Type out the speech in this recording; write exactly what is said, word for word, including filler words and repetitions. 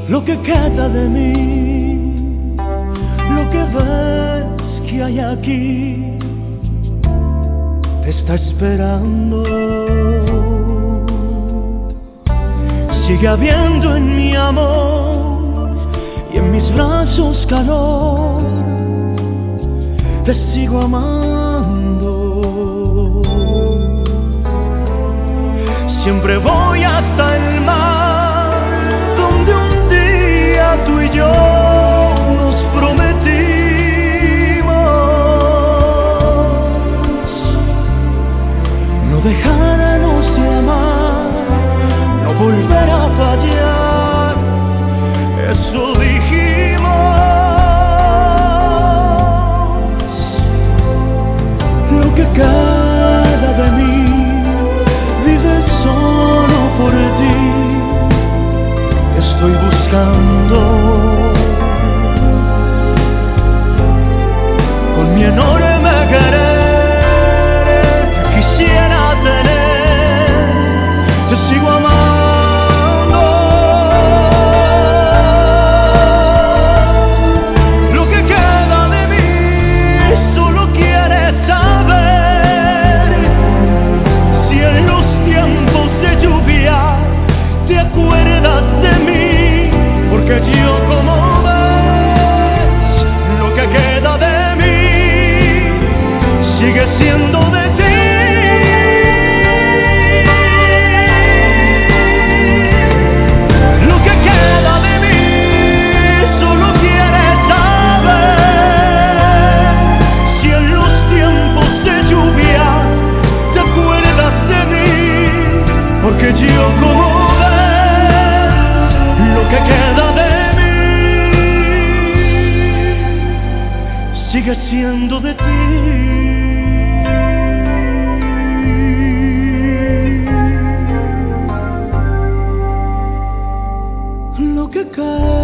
lo que queda de mí, lo que ves que hay aquí, te está esperando. Sigue habiendo en mi amor y en mis brazos calor, te sigo amando. Siempre voy hasta el mar, donde un día tú y yo nos prometimos no dejarnos de amar, no volver a fallar, eso dijimos. Lo que queda de mí vive solo por ti, estoy buscando con mi enorme querer que quisiera tener, te sigo amando. Lo que queda de mí solo quieres saber si en los tiempos de lluvia te acuerdas de mí, porque yo, como ves, lo que queda de mí sigue siendo de ti. Lo que queda de mí solo quieres saber si en los tiempos de lluvia te acuerdas de mí, porque yo, como ves, lo que queda de mí sigue siendo de ti. Lo que queda